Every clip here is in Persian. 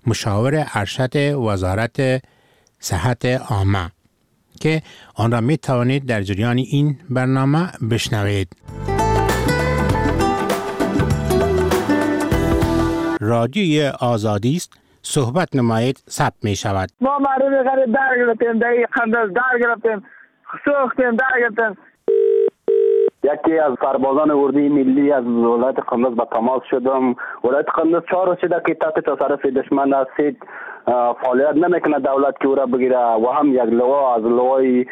مشاور ارشد وزارت صحت عامه که آن را می توانید در جریان این برنامه بشنوید. رادیوی آزادی است، صحبت نمایید، ثبت می شود. ما مردم غریب در گرفتیم، در قندز در گرفتیم، سوختیم در گرفتیم. یکی از سربازان اردوی ملی از ولایت قندز به تماس شدم. ولایت قندز 4 روز شده که تحت تصرف دشمن است، فعالیت نمیکنه دولت که او را بگیره و هم یک لوا از لوای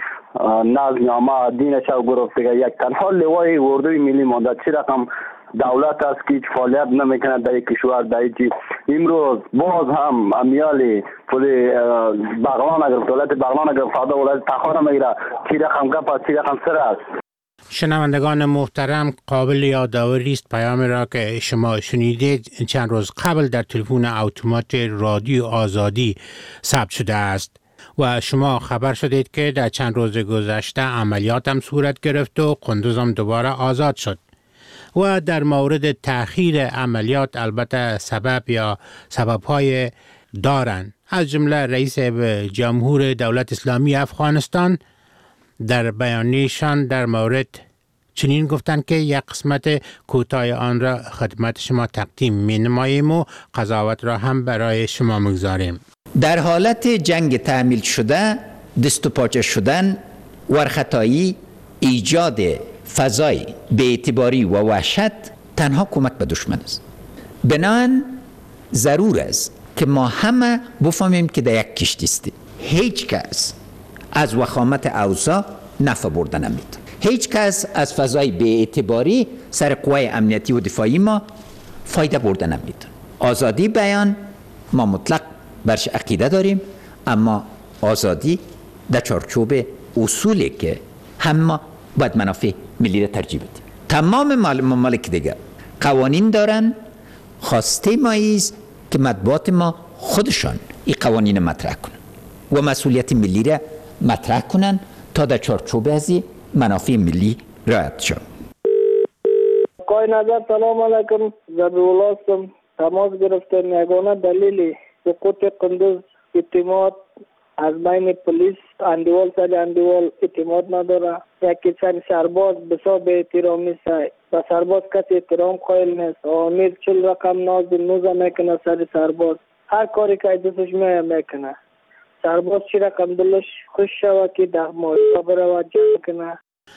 نظم دین شو گرفت دیگه. یک تنها لوای اردوی ملی مانده. چه رقم دولت است که فعالیت نمیکنه در کشور. در امروز باز هم امیالی پول بغلان اگر دولت بغلان اگر فردا ولایت تخار میگیره. چه رقم گپ است، چه رقم سر است. شنوندگان محترم، قابل یادآوری است پیام را که شما شنیدید چند روز قبل در تلفن اتومات رادیو آزادی ثبت شده است و شما خبر شدید که در چند روز گذشته عملیات هم صورت گرفت و قندوز هم دوباره آزاد شد و در مورد تأخیر عملیات البته سبب یا سبب‌های دارند. از جمله رئیس جمهور دولت اسلامی افغانستان در بیانیه‌شان در مورد چنین گفتند که یک قسمت کوتاه آن را خدمت شما تقدیم می‌نماییم و قضاوت را هم برای شما می‌گذاریم. در حالت جنگ تحمیل شده، دست و پاچه شدن، ورختایی، ایجاد فضای بی‌اعتباری و وحشت تنها کمک به دشمن است. بنابراین ضرور است که ما همه بفهمیم که در یک کشتی هستیم. هیچ کس از وخامت اوضاع نفع برده نمید. هیچ کس از فضای بی‌اعتباری سر قوای امنیتی و دفاعی ما فایده برده نمید. آزادی بیان ما مطلق برش عقیده داریم، اما آزادی در چارچوب اصولی که همه باید منافع ملی را ترجیح بدیم. تمام ممالک دیگر قوانین دارن. خواسته ما است که مطبوعات ما خودشان این قوانین مطرح کنن و مسئولیت ملی را مطرح کنن تا در چارچوب از منافع ملی رعایت شود. آقای نظر سلام علیکم. زبیرالله هستم. تماس گرفتم. یگانه دلیل سقوط قندوز اعتماد از بین پلیس اندیوال سر اندیوال اعتماد نداره. یکی سرباز بسیار به احترام نیست. و سرباز کسی احترام قائل نیست. امیر 40 رقم نوزه میکنه سر سرباز. هر کاری که دوستش میکنه. سرباز چی رقم دلش خوش شود که در محیطه برود جمع کنه.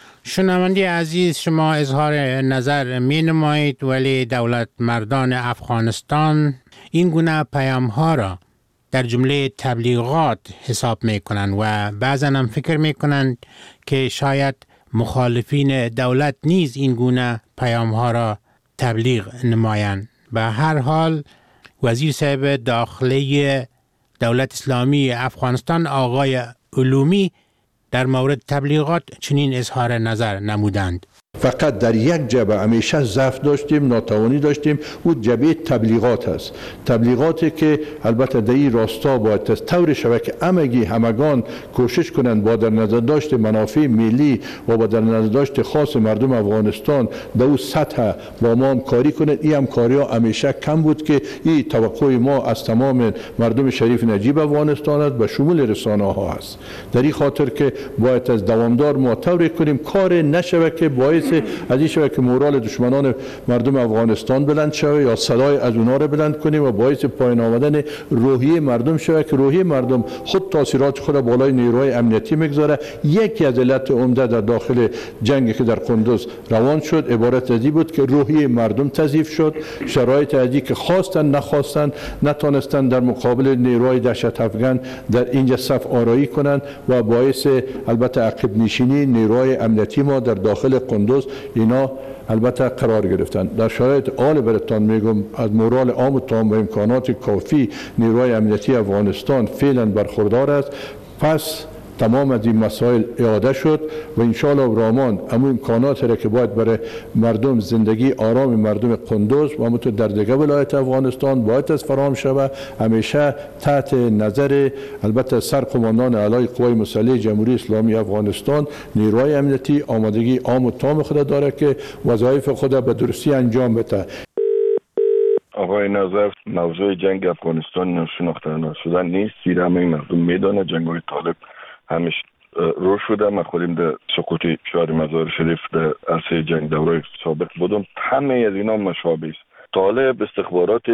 شنونده عزیز، شما اظهار نظر می نمایید، ولی دولت مردان افغانستان این گونه پیام ها را در جمله تبلیغات حساب می کنند و بعضا هم فکر می کنند که شاید مخالفین دولت نیز این گونه پیام ها را تبلیغ نمایند. به هر حال وزیر صاحب داخلی دولت اسلامی افغانستان آقای علومی در مورد تبلیغات چنین اظهار نظر نمودند. فقط در یک جبهه همیشه ضعف داشتیم، ناتوانی داشتیم، او جبهه تبلیغات است. تبلیغاتی که البته در این راستا باید طور شود که همگان کوشش کنند با در نظر داشت منافع ملی و با در نظر داشت خاص مردم افغانستان در او سطح با ما همکاری کنند. این همکاری ها همیشه کم بود که این توقع ما از تمام مردم شریف نجیب افغانستان است و شمول رسانه ها است. در این خاطر که باید از دوامدار ما طور کنیم کار نشود که باعث از این شود که مورال دشمنان مردم افغانستان بلند شود یا صدای از اونا را بلند کنیم و باعث پایین آمدن روحیه مردم شود که روحیه مردم خود تاثیرات خود بالای نیروهای امنیتی میگذاره. یکی از علت عمده در داخل جنگی که در قندوز روان شد عبارت از این بود که روحیه مردم تضعیف شد. شرایط از که خواستن نخواستن نتونستن در مقابل نیروهای دهشت افغان در اینجا صف آرایی کنند و باعث البته عقب نشینی نیروهای امنیتی ما در داخل قندوز اینا البته قرار گرفتن. در شرایط حال براتون میگم از مورال عام و تمام و امکانات کافی نیروهای امنیتی افغانستان فعلا برخوردار است. پس تمام از این مسائل اعاده شد و انشاءالله و رحمان امو امکانات را که باید برای مردم زندگی آرام مردم قندوز و همونطور در دیگر ولایت افغانستان باید از فراهم شود همیشه تحت نظر البته سرقماندان اعلای قوای مسلح جمهوری اسلامی افغانستان نیروهای امنیتی آمادگی عام و تام خود داره که وظایف خود به درستی انجام بده. آقای نظر موضوع جنگ افغانستان شناخته نشدن نیست. زیرا همه مردم میدونه جنگ‌های طالب همیشه رو شده. من خودم در سقوط شهر مزار شریف در عرصه جنگ دوره سابق بودم. همه از اینا مشابه است. طالب استخبارات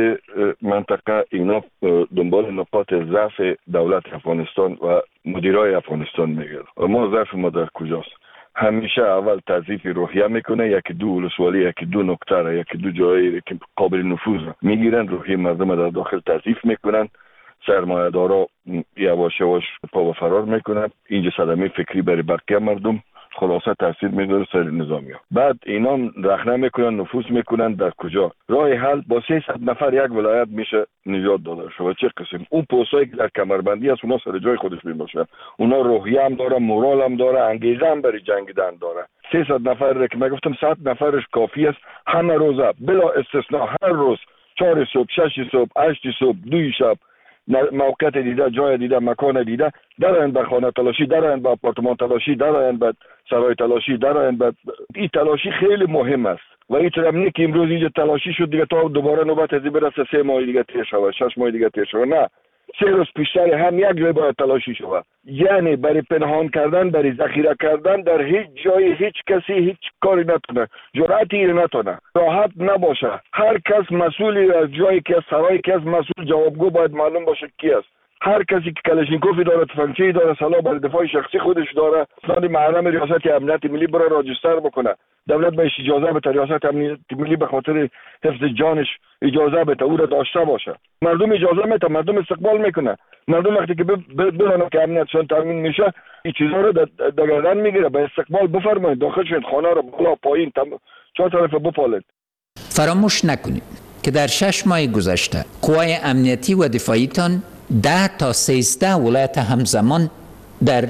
منطقه اینا دنبال نقاط ضعف دولت افغانستان و مدیرای افغانستان میگرد. و ما ضعف ما در کجاست؟ همیشه اول تضعیف روحیه میکنه، یکی دو ولسوالی، یکی دو نکته، یکی دو جایی که قابل نفوذ میگیرن، روحیه مردم در داخل تضعیف میکنن، سرمایه‌دارا یواش یواش پا و فرار میکنن. اینجا صدمه فکری برای بقیه مردم خلاصه تاثیر میذاره سر نظامی‌ها. بعد اینا رخنه میکنن، نفوذ میکنن. در کجا؟ راه حل با 300 نفر یک ولایت میشه نجات داده شو. چه قسم اون پستایی که در کمربندی است اونا سر جای خودش میباشن. اونا روحیه هم داره، مورال هم داره، انگیزه هم برای جنگیدن داره. 300 نفر که من گفتم 100 نفرش کافی است. همه روزه بلا استثناء هر روز 4 صبح، 6 صبح، 8 صبح، 2 شب موقعیت دیده، جای دیده، مکان دیده، درآیند به خانه تلاشی، درآیند به آپارتمان تلاشی، درآیند به سرای تلاشی، درآیند به این تلاشی خیلی مهم است. و این طرف نیست که امروز اینجا تلاشی شد دیگه تا دوباره نوبت از برسه 3 ماه دیگه تیر شود، 6 ماه دیگه تیر شود. نه، 3 روز پیشتر هم یک جای باید تلاشی شود. یعنی برای پنهان کردن، برای ذخیره کردن در هیچ جای هیچ کسی هیچ کاری نتونه، جرأتی نتونه، راحت نباشه. هر کس مسئولی از جایی که سرایی که از مسئول جوابگو باید معلوم باشه کی است. هر کسی که کلاشینکوفی داره، تفنگچی داره، سلاح برای دفاع شخصی خودش داره، اسناد محرم ریاست امنیت ملی برای راجستر بکنه. دولت بهش اجازه بده، ریاست امنیت ملی به خاطر حفظ جانش اجازه بده، او را داشته باشه. مردم اجازه میده، مردم استقبال میکنه. مردم وقتی که بدونه که امنیتشون تامین میشه، این چیزا رو در گردن میگیره. به استقبال بفرمایید، داخلشون خانه رو بالا پایین چهار طرف بپالید. فراموش نکنید که در 6 ماه گذشته قوای امنیتی و دفاعیتان 10 تا 13 ولایت همزمان در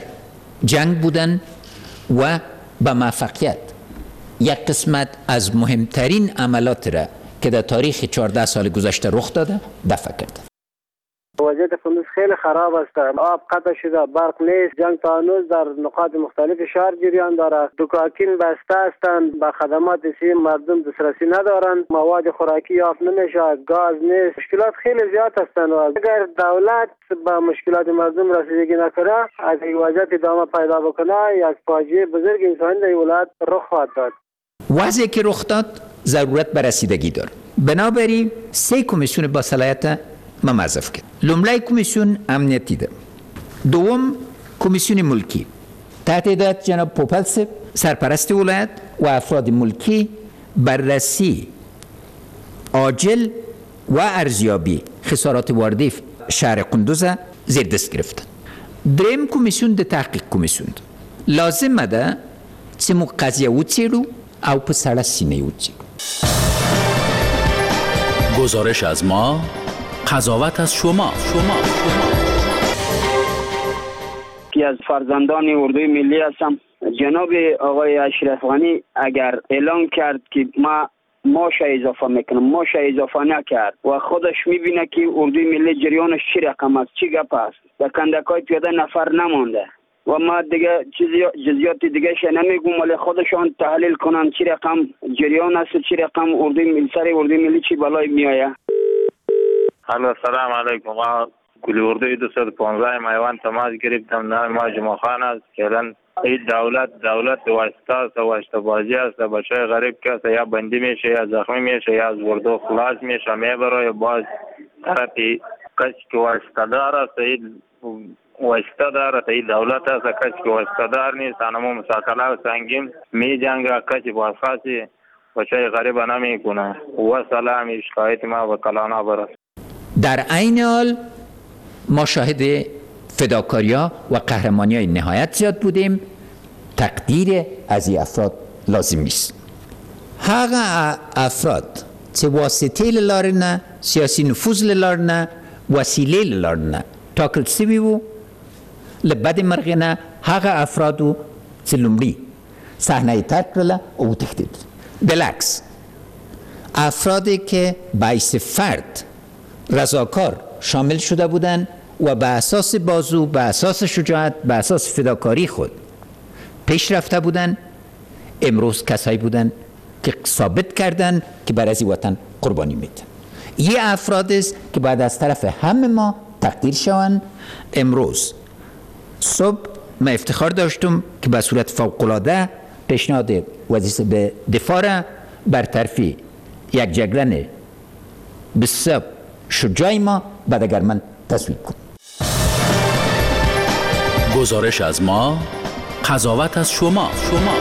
جنگ بودن و به موفقیت یک قسمت از مهمترین عملات را که در تاریخ 14 سال گذشته رخ داده دفع کرده. وضعیت قندوز خیلی خراب است. آب قطع شده، برق نیست. جنگ تا هنوز در نقاط مختلف شهر جریان دارد. دکاکین بسته هستند، به خدمات صحی مردم دسترسی ندارند. مواد خوراکی یافت نمیشه، گاز نیست. مشکلات خیلی زیاد هستند. اگر دولت به مشکلات مردم رسیدگی نکنه، از این وضعیت ادامه پیدا بکنه، یک فاجعه بزرگ انسانی در این ولایت رخ خواهد داد. وضعی که رخ داد ضرورت به رسیدگی داره. بنابراین 3 کمیسیون با صلاحیت موظف کرد. لومړی کمیسیون امنیتی ده. دوم کمیسیون ملکی تحت هدایت جناب پوپل صاحب سرپرست ولایت و افراد ملکی بررسی عاجل و ارزیابی خسارات وارده شهر قندوز زیر دست گرفتن. دریم کمیسیون ده تحقیق کمیسیون ده. لازم ده چې مو قضیه وڅېړو او په سړه سینه وڅېړو. گزارش از ما، قضاوت از شما. که از فرزندان اردوی ملی هستم. جناب آقای اشرف غنی اگر اعلان کرد که ماش اضافه میکنم، ماش اضافه نکرد و خودش میبینه که اردوی ملی جریانش چی رقم است، چی گپ است، در کندکای پیاده نفر نمانده و ما دیگه جزئیات دیگه ش نمیگم، ولی خودشان تحلیل کنن چی رقم جریان است، چی رقم اردوی ملی سر اردوی ملی چی بالای میآید. السلام علیکم. ما کلی اردوی 215 میوان تماس گرفتم. نام ما جمعه خان است. فعلا این دولت واسطه بازی است. بچه غریب که یا بندی میشه یا زخمی میشه یا از اردو خلاص میشه میبره، باز طرفی کسی که واسطه دار است، این واسطه دار است، این دولت است. کسی که واسطه دار نیست انمو مساکله و سنگین می جنگه، کسی بازخواسی بچه غریب نمیکنه. و سلامی شکایت ما به کلانا برست. در عین حال ما شاهد فداکاری‌ها و قهرمانی‌های نهایت زیاد بودیم. تقدیر از این افراد لازم است. هغه افراد چې واسطه لرنه، سیاسی نفوذ لرنه، وسیله لرنه ټاکل شوي وو، له بد مرغې نه هغه افرادو چې لومړي صحنه یې ترک کړله او وتښتېدل. بالعکس افرادی که باعث فرد رضاکار شامل شده بودند و به اساس بازو، به اساس شجاعت، به اساس فداکاری خود پیش رفته بودند، امروز کسایی بودند که ثابت کردند که برای وطن قربانی میدن. یه افراد است که باید از طرف همه ما تقدیر شوند. امروز صبح من افتخار داشتم که به صورت فوق‌العاده پیشنهاد وزیر به دفاع را برطرفی یک جگرن بسیار شجاع ما بعد اگر من تصویب کنم. گزارش از ما، قضاوت از شما.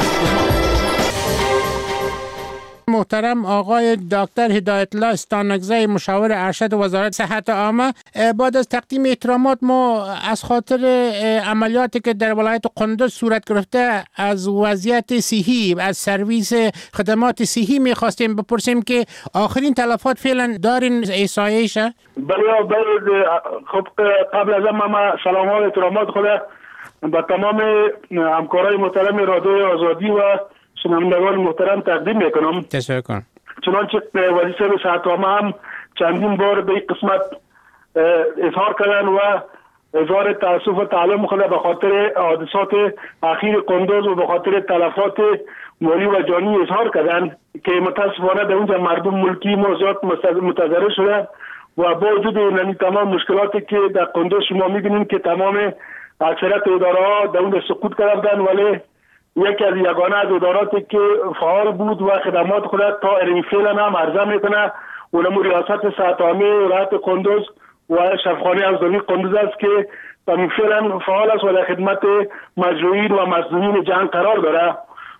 محترم آقای دکتر هدایت الله استانکزی، مشاور ارشد وزارت صحت عامه، بعد از تقدیم احترامات ما از خاطر عملیاتی که در ولایت قندوز صورت گرفته از وضعیت صحی، از سرویس خدمات صحی میخواستیم بپرسیم که آخرین تلفات فعلا دارین احصایه‌اش؟ بله خب قبل از ما سلام و احترامات خود به تمام همکارای محترم رادیو آزادی و شنوندگان محترم تقدیم میکنم. تشکر. چنانچه وزیر صحت عامه هم چندین بار به این قسمت اظهار کردن و اظهار تاسف و تعلم خود به خاطر حادثات اخیر قندوز و به خاطر تلفات مالی و جانی اظهار کردن که متاسفانه در اونجا مردم ملکی ما زیاد متضرر شده و با وجود این تمام مشکلاتی که در قندوز شما میبینیم که تمام اکثریت اداره ها در اون سقوط کردن، ولی یکی از یگانه از اداراتی که فعال بود و خدمات خود تا این فعلا هم عرضه میکنه اونم ریاست صحت عامه ولایت قندوز و شفاخانه افزونی قندوز است که فعلا فعال است و در خدمت مجروحین و مظلومین جنگ قرار داره.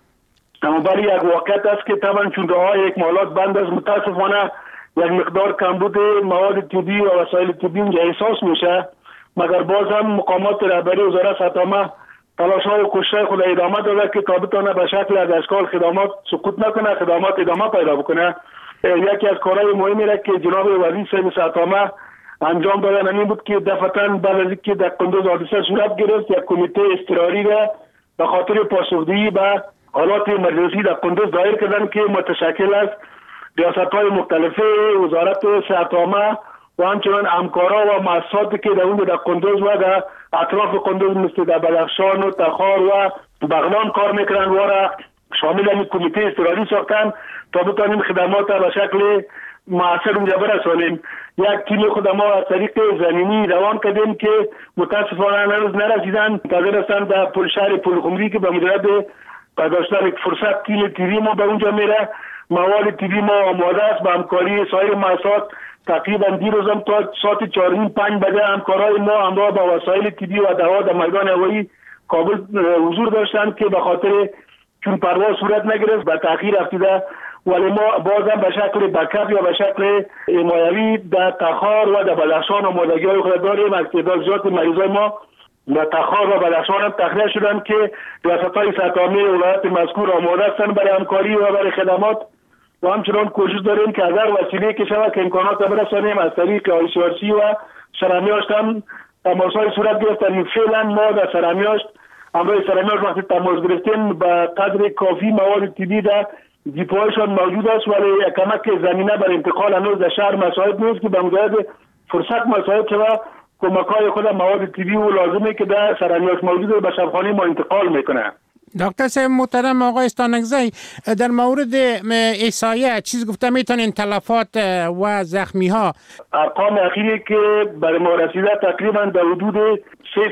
اما برای یک واقعیت است که طبعا چون راه‌های یک مالات بند است، متاسفانه یک مقدار کمبود مواد طبی و وسایل طبی اینجا احساس میشه، مگر باز هم مقامات رهبری وزارت صحت عامه تلاش‌ها و کوشش‌های خود ادامه داده که تا بتونه به شکل از اشکال خدمات سقوط نکنه، خدمات ادامه پیدا بکنه. یکی از کارهای مهمی را که جناب وزیر صحت عامه انجام دادن همین بود که دفعتاً بعد از اینکه در قندوز حادثه صورت گرفت یک کمیته اضطراری را به خاطر پاسخگویی به حالات امرجنسی در قندوز دایر کردن که متشکل از ریاست‌های مختلف وزارت صحت عامه و همچنان همکارا و مؤسساتی که در اون در قندوز و در اطراف قندوز مثل در بدخشان و تخار و بغلان کار میکنن و را شامل این کمیته اضطراری ساختن تا بتانیم خدمات به شکل مؤثر اونجا برسانیم. یک تیم خود ما از طریق زمینی روان کردیم که متاسفانه هنوز نرسیدن، منتظر هستند در شهر پلخمری که به مدت داشتن فرصت تیم تیوی ما به اونجا میره. مواد تیوی ما آماده است به همکاری سایر مؤسسات. تقریبا دیروز هم تا ساعت 4:05 بجه همکارای ما همراه با وسایل طبی و دوا در میدان هوایی کابل حضور داشتند که به خاطر چون پرواز صورت نگرفت به تاخیر افتاده، ولی ما بازم به شکل بکاپ یا به شکل حمایوی در تخار و در بدخشان آمادگی‌های خود داریم. از تعداد زیاد مریضای ما در تخار و بدخشان هم تخلیه شدند که ریاست‌های صحت عامه ولایت مذکور آماده هستند برای همکاری و برای خدمات و همچنان کوشش داریم که از هر وسیله که شود که امکانات برسانیم. از طریق آیسیارسی و سرمیاشت هم تماس‌های صورت گرفتن. فعلا ما در سرمیاشت همراه سرمیاشت وقتی تماس گرفتیم به قدر کافی مواد طبی در دیپوهایشان موجود است، ولی کمک زمینه بر انتقال هنوز در شهر مساعد نیست که به مجرد فرصت مساعد شود کمک‌های خود مواد طبی و لازمه که در سرمیاشت موجود به شفاخانه ما انتقال میکنه. دکتر صاحب محترم آقای استانکزی، در مورد احصایه چیز گفته میتونین تلفات و زخمی ها؟ ارقام اخیری که برای ما رسیده تقریبا در حدود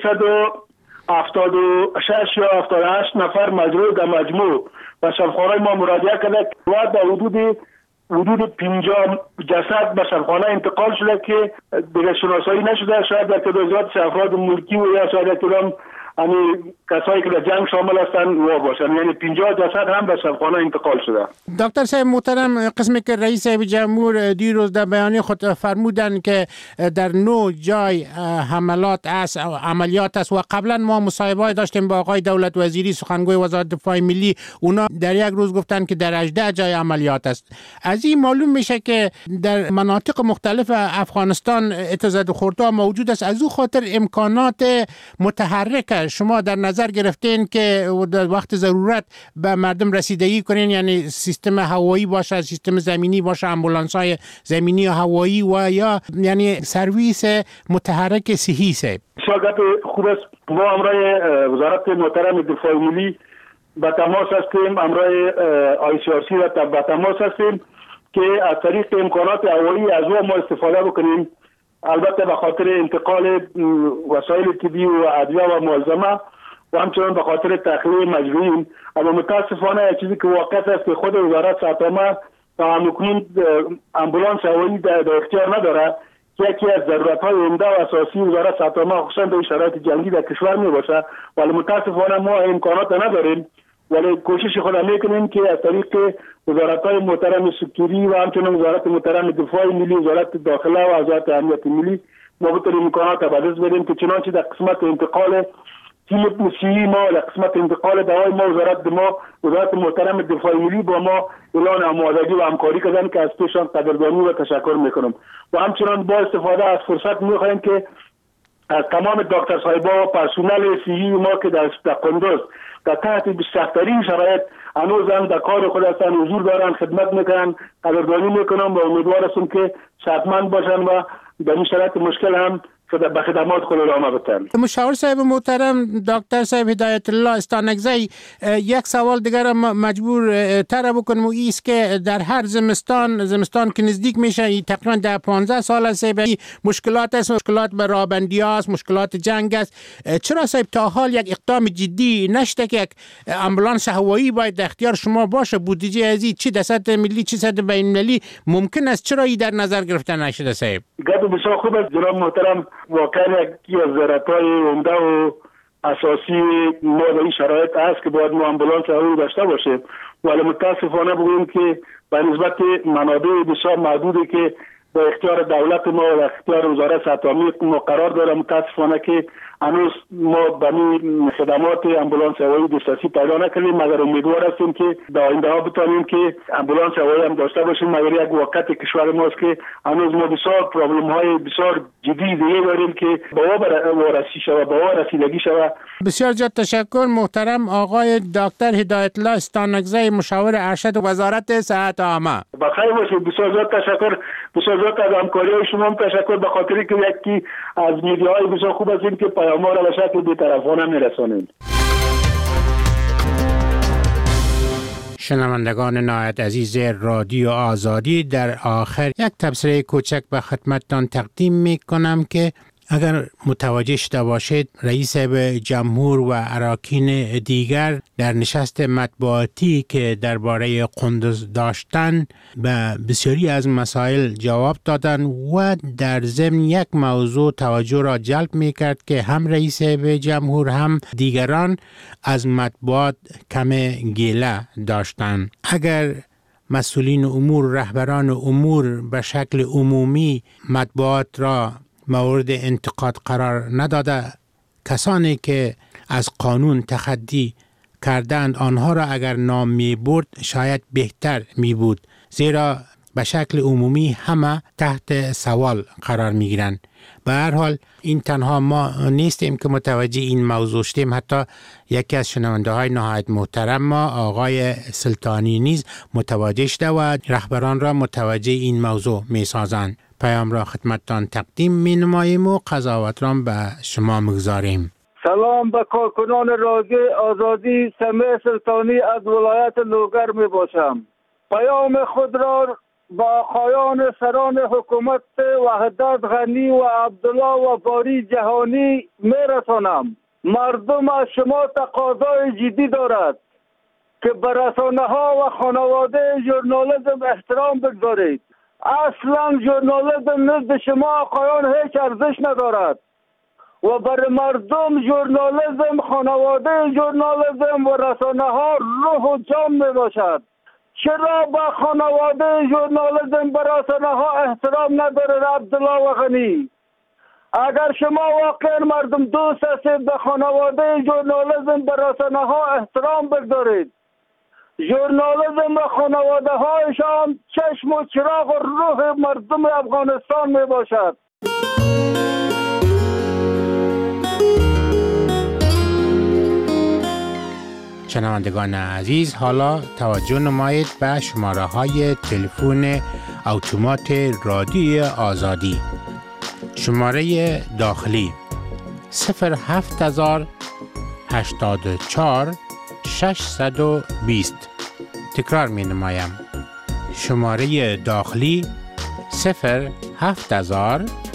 376 یا 78 نفر مجروح در مجموع و شفاخانه ما مراجعه کرده و در حدود 50 جسد به شفاخانه انتقال شده که دیگه شناسایی نشده. شاید در تعداد افراد ملکی و یا شاید کسایی که در جنگ شامل هستند و باشند، یعنی 50 جسد هم به شفاخانه انتقال شده. دکتر صاحب محترم، قسمی که رئیس صاحب جمهور دیروز در بیانیه خود فرمودن که در 9 جای عملیات است و قبلا ما مصاحبه داشتیم با آقای دولت وزیری سخنگوی وزارت دفاع ملی، اونا در یک روز گفتن که در 18 جای عملیات است. از این معلوم میشه که در مناطق مختلف افغانستان اتضاد خردها موجود است. از او خاطر امکانات متحرک شما در نظر گرفتین که در وقت ضرورت به مردم رسیدگی کنین، یعنی سیستم هوایی باشه، سیستم زمینی باشه، امبولانس‌های زمینی و هوایی و یا یعنی سرویس متحرک صحی است. شاگرد خوب است. ما همراه وزارت محترم دفاع ملی به تماس هستیم، همراه آیسیارسی را به تماس هستیم که از طریق امکانات هوایی از او ما استفاده بکنیم، البته به خاطر انتقال وسایل طبی و ادویه و ملزمه و همچنان به خاطر تخلیه مجروحین. اما متاسفانه چیزی که واقع است که خود وزارت صحت عامه تا همکنون امبولانس هوایی در اختیار نداره که یکی از ضرورت‌های عمده و اساسی وزارت صحت عامه خصوصا در شرایط جنگی در کشور میباشه، ولی متاسفانه ما امکانات نداریم، ولی کوشش خود میکنیم که از طریق وزارت‌های محترم سکتوری و همچنان وزارت محترم دفاع ملی، وزارت داخله و وزارت امنیت ملی ما بتونیم امکانات به دست بدیم که چنانچه در قسمت انتقال تیم موسیقی ما، در قسمت انتقال دوای ما، وزارت محترم دفاع ملی با ما اعلان آمادگی و همکاری کردن که از توشان قدردانی و تشکر میکنم. و همچنان با استفاده از فرصت میخواهیم که از تمام دکتر صاحبا و پرسنل صحی ما که در قندوز در تحت سخت‌ترین شرایط هنوز هم در کار خود هستن، حضور دارن، خدمت میکنن، قدردانی میکنم و امیدوار هستم که صحتمند باشن و در این شرایط مشکل هم به خدمات خود ادامه بدن. مشاور صاحب محترم دکتر صاحب هدایت الله استانکزی، یک سوال دیگر مجبور تر بکنم و ایست که در هر زمستان که نزدیک میشه تقریبا در 15 سال است مشکلات است، مشکلات به رابندی است، مشکلات جنگ است. چرا صاحب تا حال یک اقدام جدی نشده که یک امبولانس هوایی باید در اختیار شما باشه؟ بودجه ازی چی در سطح ملی چی سطح بین المللی ممکن است چرا این در نظر گرفته نشده صاحب؟ گپ بسیار خوب است جناب محترم. واقعا یکی از ضرورت‌های عمده و اساسی ما در این شرایط است که باید ما امبولانس هوایی داشته باشیم، ولی متاسفانه بگوییم که به نسبت منابع بسیار محدودی که در اختیار دولت ما و در اختیار وزارت صحت عامه ما قرار داره، متاسفانه که هنوز ما به خدمات امبولانس هوایی دسترسی پیدا نکردیم، مگر امیدوار هستیم که در آینده ها بتونیم که امبولانس هوایی هم داشته باشیم. مگر یک واقعیت کشور ماست که هنوز ما بسیار پرابلم های بسیار جدی دیگه داریم که با رسیدگی شود. بسیار زیاد تشکر محترم آقای دکتر هدایت الله استانکزی، مشاور ارشد وزارت صحت عامه. بخیر باشید. بسیار زیاد تشکر، بسیار زیاد از همکاری شما هم تشکر، به خاطری که یکی از میدیاهای بسیار خوب هستیم که پیام‌ها را به شکل بی‌طرفانه می‌رسانید. شنوندگان نهایت عزیز رادیو آزادی، در آخر یک تبصره کوچک به خدمتتان تقدیم می‌کنم که اگر متوجه شده باشید رئیس جمهور و اراکین دیگر در نشست مطبوعاتی که درباره قندوز داشتن به بسیاری از مسائل جواب دادن و در ضمن یک موضوع توجه را جلب می کرد که هم رئیس جمهور هم دیگران از مطبوعات کم گیله داشتن. اگر مسئولین امور، رهبران امور به شکل عمومی مطبوعات را مورد انتقاد قرار نداده، کسانی که از قانون تخطی کردند آنها را اگر نام می برد شاید بهتر می بود، زیرا به شکل عمومی همه تحت سوال قرار می گیرند. به هر حال این تنها ما نیستیم که متوجه این موضوع شدیم، حتی یکی از شنونده های نهایت محترم ما آقای سلطانی نیز متوجه شده و رهبران را متوجه این موضوع می سازند. پیام را خدمتتان تقدیم می نماییم و قضاوت را به شما می‌گذاریم. سلام به کارکنان رادیو آزادی، سمیع سلطانی از ولایت لوگر می باشم. پیام خود را با آقایان سران حکومت وحدت غنی و عبدالله و باری جهانی می رسانم. مردم از شما تقاضای جدی دارد که به رسانه ها و خانواده ژورنالیسم احترام بگذارید. اصلا ژورنالیسم نزد شما آقایان هیچ ارزش ندارد و برای مردم ژورنالیسم، خانواده ژورنالیسم و رسانه ها روح و جان می باشد. چرا با خانواده ژورنالیسم و رسانه ها احترام ندارد عبدالله و غنی؟ اگر شما واقعا مردم دوست هستید به خانواده ژورنالیسم و رسانه ها احترام بگذارید. ژورنالیسم و خانواده هایشان چشم و چراغ و روح مردم افغانستان می باشد. شنوندگان عزیز، حالا توجه نمایید به شماره های تلفن اتومات رادیو آزادی. شماره داخلی 07084 620. تکرار می نمایم شماره داخلی 07000